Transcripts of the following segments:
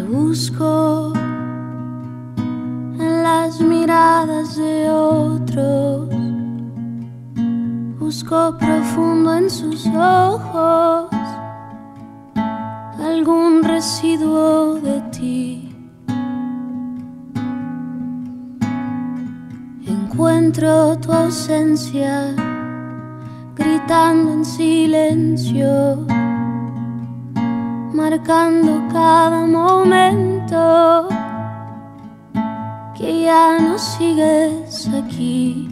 busco en las miradas de otros, busco profundo en sus ojos algún residuo de ti. Encuentro tu ausencia gritando en silencio, marcando cada momento que ya no sigues aquí.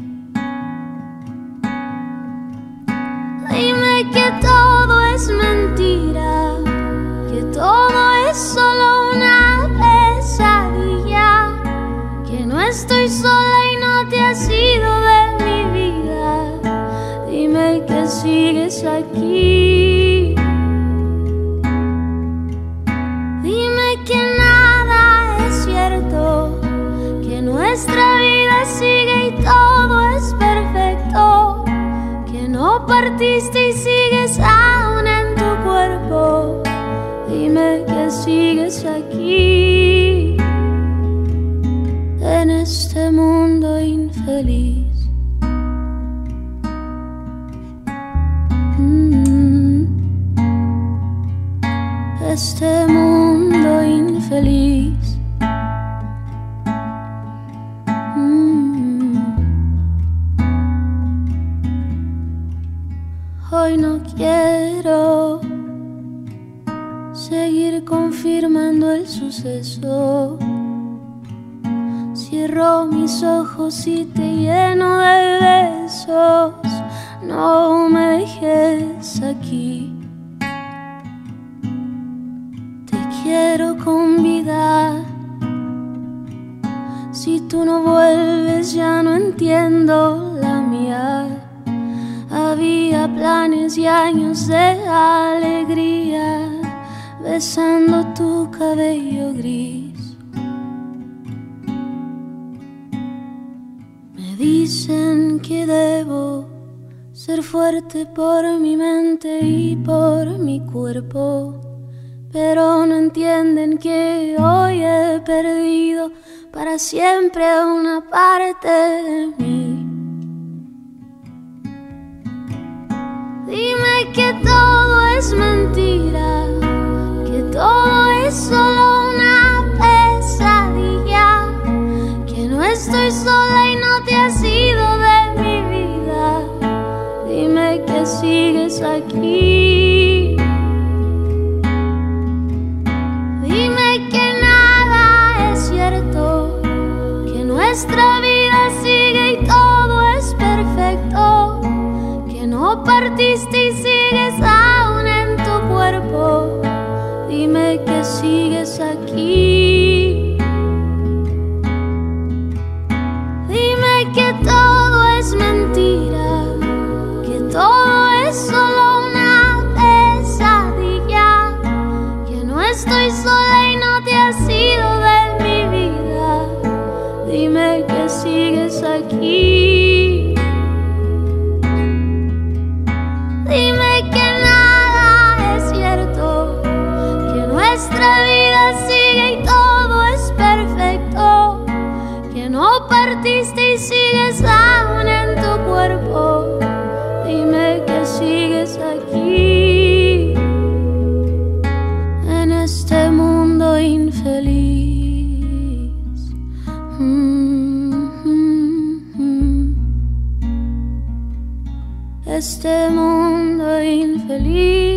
Dime que todo es mentira, que todo es solo una pesadilla, que no estoy sola y no te has ido de mi vida. Dime que sigues aquí. Dime que nada es cierto, que nuestra vida sigue y todo es perfecto, que no partiste y sigues aún en tu cuerpo. Dime que sigues aquí, en este mundo infeliz. Este mundo infeliz. Hoy no quiero seguir confirmando el suceso. Cierro mis ojos y te lleno de besos. No me dejes aquí. Te quiero convidar. Si tú no vuelves ya no entiendo la mía. Había planes y años de alegría, besando tu cabello gris. Me dicen que debo ser fuerte por mi mente y por mi cuerpo, pero no entienden que hoy he perdido para siempre una parte de mí. Dime que todo es mentira, que todo es solo una pesadilla, que no estoy sola y no te has ido de mi vida. Dime que sigues aquí. Dime que nada es cierto, que nuestra vida sigue y todo es perfecto, que no partiste y sigues aún en tu cuerpo. Dime que sigues aquí. Dime que todo es mentira, que todo es solo una pesadilla, que no estoy sola y no te has ido de mi vida. Dime que sigues aquí. Dime que nada es cierto, que nuestra vida sigue y todo es perfecto, que no partiste y sigues aún en tu cuerpo. Dime que sigues aquí, en este mundo infeliz. Este mundo infeliz.